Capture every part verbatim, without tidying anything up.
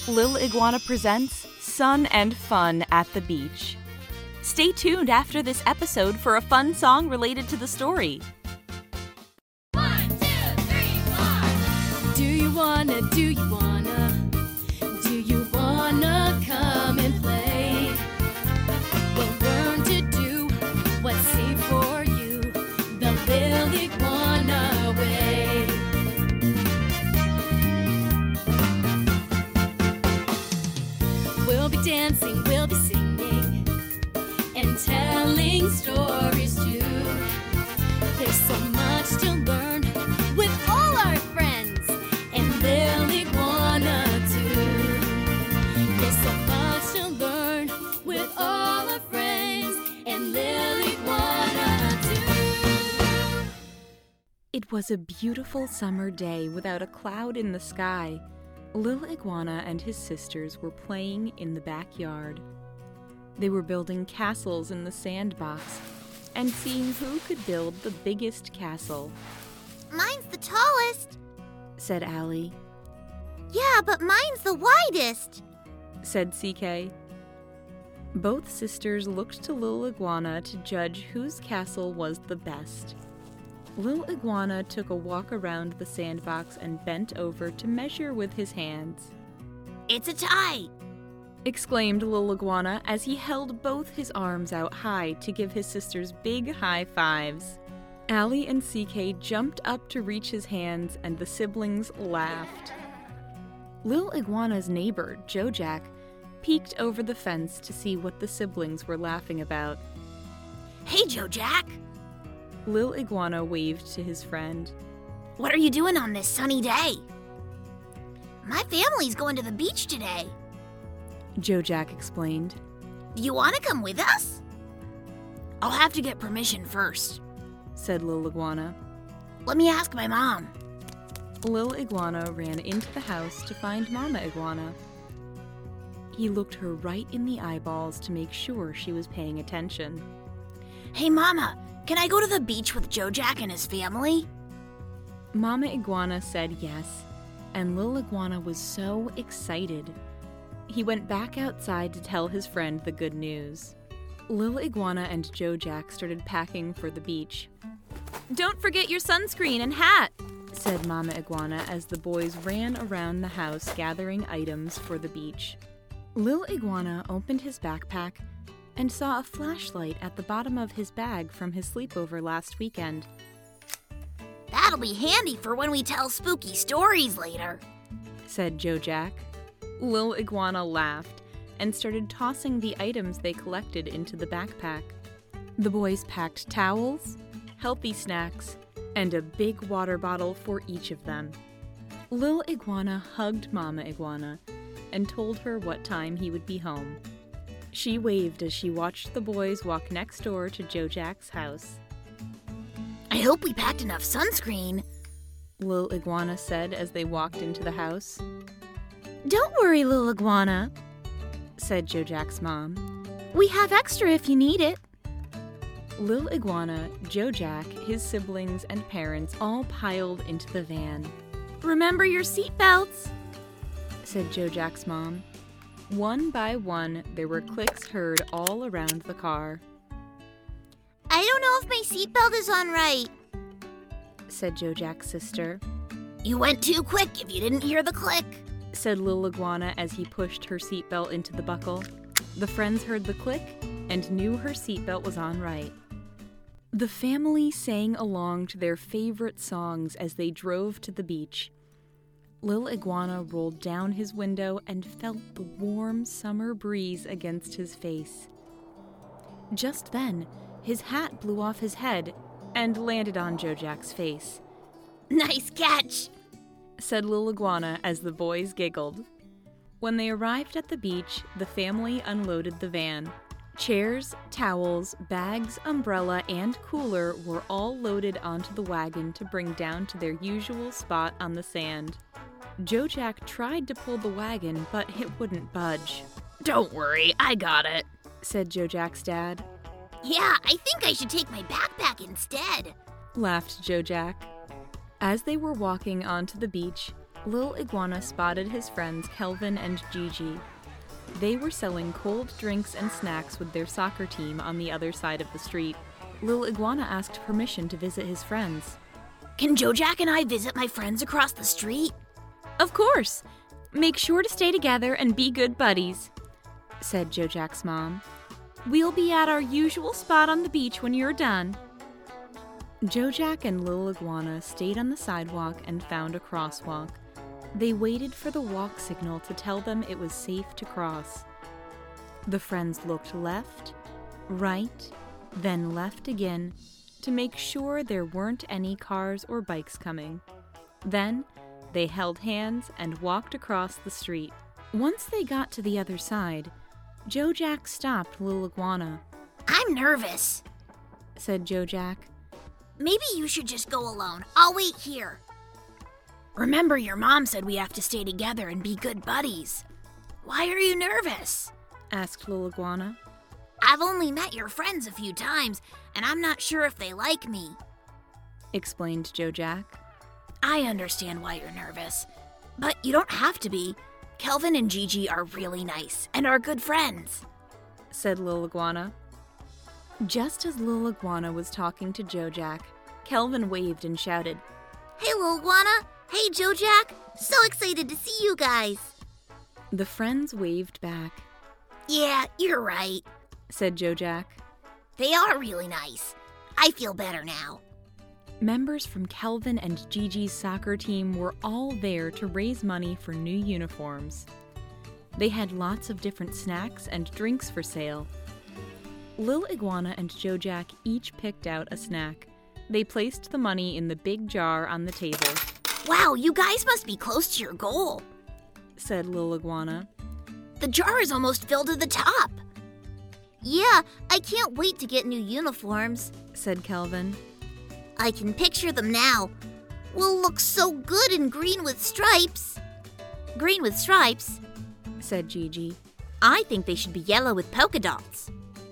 Lil Iguana presents Sun and Fun at the Beach. Stay tuned after this episode for a fun song related to the story. One, two, three, four. Do you wanna, do you wanna, do you wanna come and play? We'll learn to do what's safe for you, the Lil Iguana way. We'll be dancing, we'll be singing, and telling stories too. There's so much to learn with all our friends, and Lil Iguana too. There's so much to learn with all our friends, and Lil Iguana too. It was a beautiful summer day without a cloud in the sky. Lil Iguana and his sisters were playing in the backyard. They were building castles in the sandbox and seeing who could build the biggest castle. Mine's the tallest, said Allie. Yeah, but mine's the widest, said C K. Both sisters looked to Lil Iguana to judge whose castle was the best. Lil Iguana took a walk around the sandbox and bent over to measure with his hands. It's a tie, exclaimed Lil Iguana as he held both his arms out high to give his sisters big high fives. Allie and C K jumped up to reach his hands and the siblings laughed. Lil Iguana's neighbor, Joe Jack, peeked over the fence to see what the siblings were laughing about. Hey, Joe Jack! Lil Iguana waved to his friend. What are you doing on this sunny day? My family's going to the beach today, Joe Jack explained. Do you want to come with us? I'll have to get permission first, said Lil Iguana. Let me ask my mom. Lil Iguana ran into the house to find Mama Iguana. He looked her right in the eyeballs to make sure she was paying attention. Hey, Mama, can I go to the beach with Joe Jack and his family? Mama Iguana said yes, and Lil Iguana was so excited. He went back outside to tell his friend the good news. Lil Iguana and Joe Jack started packing for the beach. Don't forget your sunscreen and hat, said Mama Iguana as the boys ran around the house gathering items for the beach. Lil Iguana opened his backpack and saw a flashlight at the bottom of his bag from his sleepover last weekend. That'll be handy for when we tell spooky stories later, said Joe Jack. Lil Iguana laughed and started tossing the items they collected into the backpack. The boys packed towels, healthy snacks, and a big water bottle for each of them. Lil Iguana hugged Mama Iguana and told her what time he would be home. She waved as she watched the boys walk next door to Joe Jack's house. I hope we packed enough sunscreen, Lil Iguana said as they walked into the house. Don't worry, Lil Iguana, said Joe Jack's mom. We have extra if you need it. Lil Iguana, Joe Jack, his siblings, and parents all piled into the van. Remember your seatbelts, said Joe Jack's mom. One by one, there were clicks heard all around the car. I don't know if my seatbelt is on right, said Joe Jack's sister. You went too quick if you didn't hear the click, said Lil Iguana as he pushed her seatbelt into the buckle. The friends heard the click and knew her seatbelt was on right. The family sang along to their favorite songs as they drove to the beach. Lil Iguana rolled down his window and felt the warm summer breeze against his face. Just then, his hat blew off his head and landed on Joe Jack's face. Nice catch, said Lil Iguana as the boys giggled. When they arrived at the beach, the family unloaded the van. Chairs, towels, bags, umbrella, and cooler were all loaded onto the wagon to bring down to their usual spot on the sand. Joe Jack tried to pull the wagon, but it wouldn't budge. Don't worry, I got it, said Joe Jack's dad. Yeah, I think I should take my backpack instead, laughed Joe Jack. As they were walking onto the beach, Lil Iguana spotted his friends Kelvin and Gigi. They were selling cold drinks and snacks with their soccer team on the other side of the street. Lil Iguana asked permission to visit his friends. Can Joe-Jack and I visit my friends across the street? Of course! Make sure to stay together and be good buddies, said Joe-Jack's mom. We'll be at our usual spot on the beach when you're done. Joe-Jack and Lil Iguana stayed on the sidewalk and found a crosswalk. They waited for the walk signal to tell them it was safe to cross. The friends looked left, right, then left again to make sure there weren't any cars or bikes coming. Then they held hands and walked across the street. Once they got to the other side, Joe-Jack stopped Lil Iguana. I'm nervous, said Joe-Jack. Maybe you should just go alone. I'll wait here. Remember, your mom said we have to stay together and be good buddies. Why are you nervous? Asked Lil Iguana. I've only met your friends a few times, and I'm not sure if they like me, explained Joe-Jack. I understand why you're nervous, but you don't have to be. Kelvin and Gigi are really nice and are good friends, said Lil Iguana. Just as Lil Iguana was talking to Joe-Jack, Kelvin waved and shouted, Hey, Lil Iguana! Hey, Joe-Jack! So excited to see you guys! The friends waved back. Yeah, you're right, said Joe-Jack. They are really nice. I feel better now. Members from Kelvin and Gigi's soccer team were all there to raise money for new uniforms. They had lots of different snacks and drinks for sale. Lil Iguana and Joe-Jack each picked out a snack. They placed the money in the big jar on the table. Wow, you guys must be close to your goal, said Lil Iguana. The jar is almost filled to the top. Yeah, I can't wait to get new uniforms, said Kelvin. I can picture them now. We'll look so good in green with stripes. Green with stripes, said Gigi. I think they should be yellow with polka dots.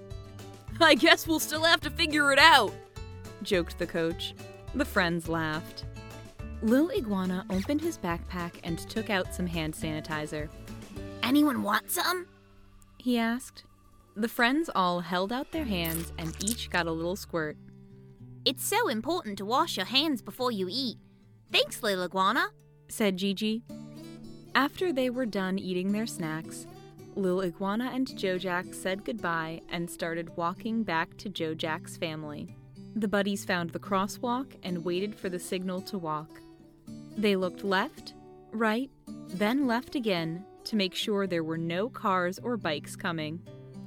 I guess we'll still have to figure it out, joked the coach. The friends laughed. Lil Iguana opened his backpack and took out some hand sanitizer. Anyone want some? He asked. The friends all held out their hands and each got a little squirt. It's so important to wash your hands before you eat. Thanks, Lil Iguana, said Gigi. After they were done eating their snacks, Lil Iguana and Joe-Jack said goodbye and started walking back to Joe-Jack's family. The buddies found the crosswalk and waited for the signal to walk. They looked left, right, then left again to make sure there were no cars or bikes coming.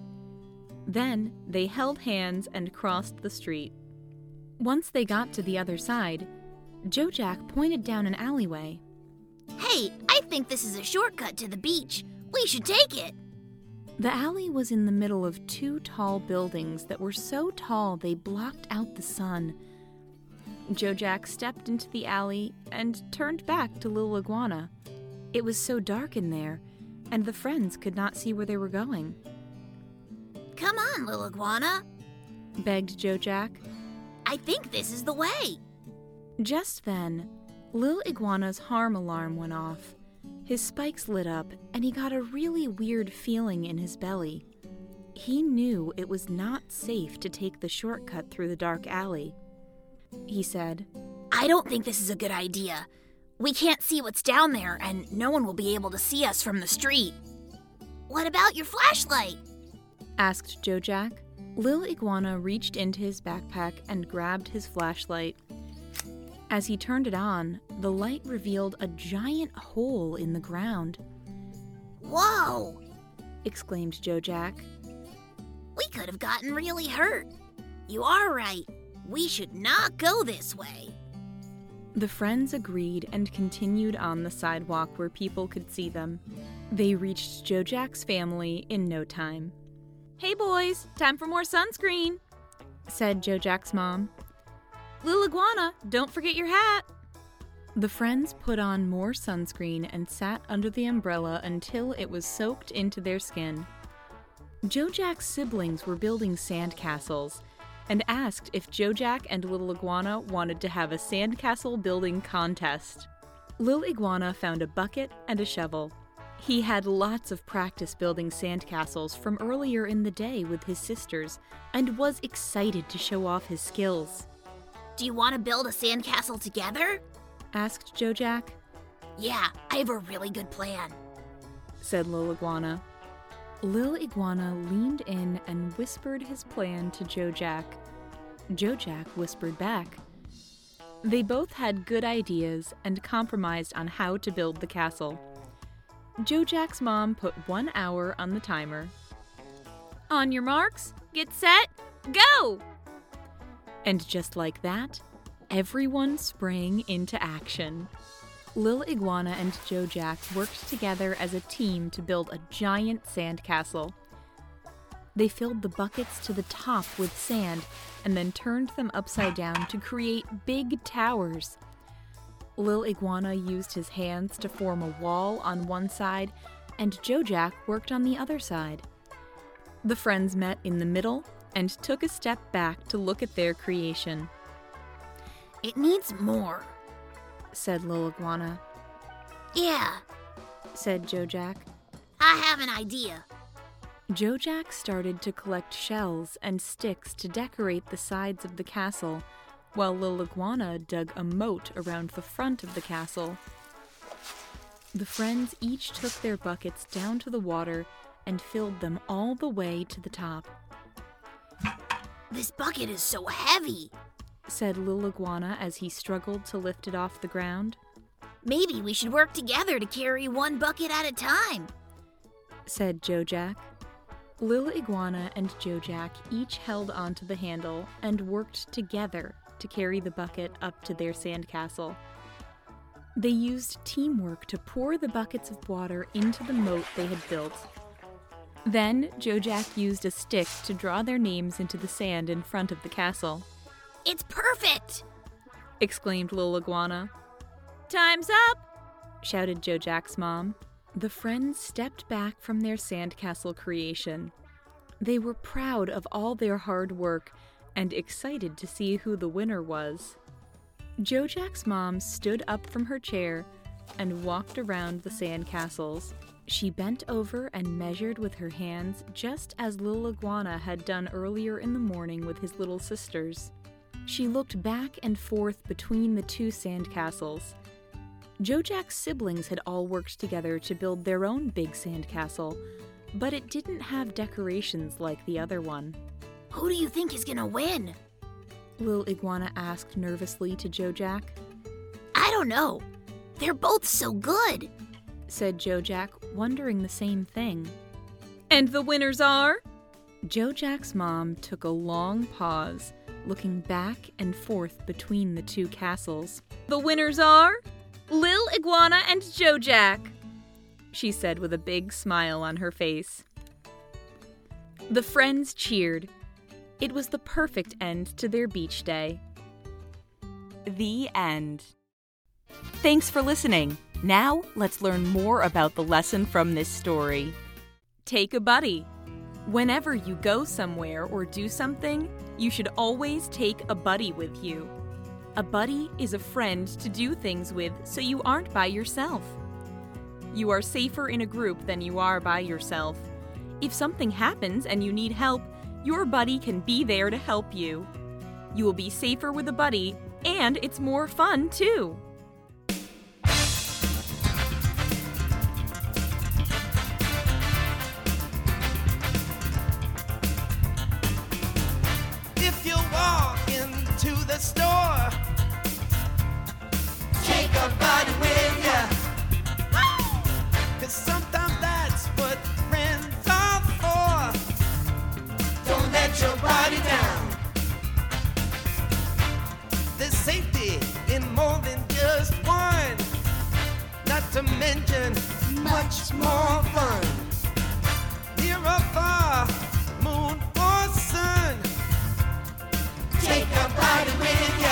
Then they held hands and crossed the street. Once they got to the other side, Joe-Jack pointed down an alleyway. Hey, I think this is a shortcut to the beach. We should take it. The alley was in the middle of two tall buildings that were so tall they blocked out the sun. Joe-Jack stepped into the alley and turned back to Lil Iguana. It was so dark in there, and the friends could not see where they were going. Come on, Lil Iguana, begged Joe-Jack. I think this is the way. Just then, Lil Iguana's harm alarm went off. His spikes lit up, and he got a really weird feeling in his belly. He knew it was not safe to take the shortcut through the dark alley. He said, I don't think this is a good idea. We can't see what's down there, and no one will be able to see us from the street. What about your flashlight? Asked Joe-Jack. Lil Iguana reached into his backpack and grabbed his flashlight. As he turned it on, the light revealed a giant hole in the ground. Whoa! Exclaimed Joe-Jack. We could have gotten really hurt. You are right. We should not go this way. The friends agreed and continued on the sidewalk where people could see them. They reached Joe-Jack's family in no time. Hey boys, time for more sunscreen, said Joe-Jack's mom. Lil Iguana, don't forget your hat. The friends put on more sunscreen and sat under the umbrella until it was soaked into their skin. Joe-Jack's siblings were building sandcastles and asked if Joe-Jack and Lil Iguana wanted to have a sandcastle building contest. Lil Iguana found a bucket and a shovel. He had lots of practice building sandcastles from earlier in the day with his sisters and was excited to show off his skills. Do you want to build a sandcastle together? Asked Joe Jack. Yeah, I have a really good plan, said Lil Iguana. Lil Iguana leaned in and whispered his plan to Joe Jack. Joe Jack whispered back. They both had good ideas and compromised on how to build the castle. Joe Jack's mom put one hour on the timer. On your marks, get set, go! And just like that, everyone sprang into action. Lil Iguana and Joe Jack worked together as a team to build a giant sandcastle. They filled the buckets to the top with sand and then turned them upside down to create big towers. Lil Iguana used his hands to form a wall on one side, and Joe Jack worked on the other side. The friends met in the middle and took a step back to look at their creation. It needs more, said Lil Iguana. Yeah, said Joe Jack. I have an idea. Joe Jack started to collect shells and sticks to decorate the sides of the castle, while Lil Iguana dug a moat around the front of the castle. The friends each took their buckets down to the water and filled them all the way to the top. This bucket is so heavy, said Lil Iguana as he struggled to lift it off the ground. Maybe we should work together to carry one bucket at a time, said Joe Jack. Lil Iguana and Joe Jack each held onto the handle and worked together to carry the bucket up to their sandcastle. They used teamwork to pour the buckets of water into the moat they had built. Then Joe Jack used a stick to draw their names into the sand in front of the castle. It's perfect! Exclaimed Lil Iguana. Time's up! Shouted Joe Jack's mom. The friends stepped back from their sandcastle creation. They were proud of all their hard work and excited to see who the winner was. Joe Jack's mom stood up from her chair and walked around the sandcastles. She bent over and measured with her hands just as Lil Iguana had done earlier in the morning with his little sisters. She looked back and forth between the two sandcastles. Joe Jack's siblings had all worked together to build their own big sandcastle, but it didn't have decorations like the other one. Who do you think is gonna win? Lil Iguana asked nervously to Joe Jack. I don't know. They're both so good, said Joe Jack, wondering the same thing. And the winners are? Joe Jack's mom took a long pause, looking back and forth between the two castles. The winners are Lil Iguana and Joe Jack, she said with a big smile on her face. The friends cheered. It was the perfect end to their beach day. The end. Thanks for listening. Now let's learn more about the lesson from this story. Take a buddy. Whenever you go somewhere or do something, you should always take a buddy with you. A buddy is a friend to do things with so you aren't by yourself. You are safer in a group than you are by yourself. If something happens and you need help, your buddy can be there to help you. You will be safer with a buddy, and it's more fun too. If you walk into the store, take a buddy with ya. 'Cause sometimes that's what friends are for. Don't let your body down. There's safety in more than just one. Not to mention much more fun. Near or far, moon or sun, take a buddy with ya.